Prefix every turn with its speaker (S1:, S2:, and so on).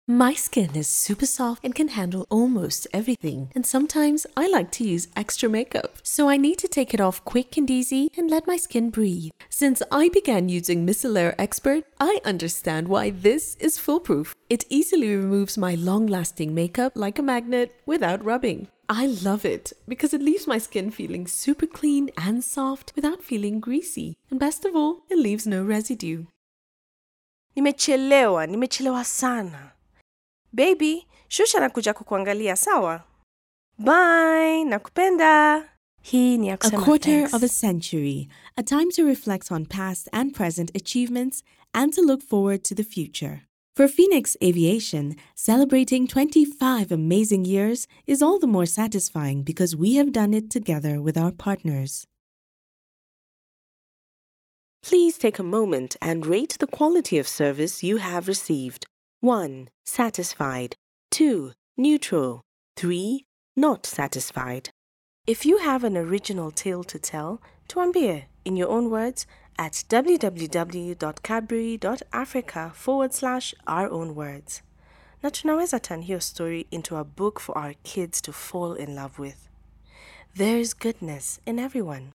S1: My skin is super soft and can handle almost everything, and sometimes I like to use extra makeup. So I need to take it off quick and easy and let my skin breathe. Since I began using Micellar Expert, I understand why this is foolproof. It easily removes my long-lasting makeup like a magnet without rubbing. I love it because it leaves my skin feeling super clean and soft without feeling greasy. And best of all, it leaves no residue.
S2: Nimechelewa sana. Baby, Shusha nakuja kukuangalia, sawa? Bye, nakupenda. Hii ni ya
S3: A
S2: kusema
S3: quarter
S2: thanks.
S3: of a century, a time to reflect on past and present achievements and to look forward to the future. For Phoenix Aviation, celebrating 25 amazing years is all the more satisfying because we have done it together with our partners. Please take a moment and rate the quality of service you have received. 1. Satisfied. 2. Neutral. 3. Not satisfied. If you have an original tale to tell, tuambie in your own words at www.cadbury.africa/our-own-words. Na tunaweza turn hiyo story into a book for our kids to fall in love with. There's goodness in everyone.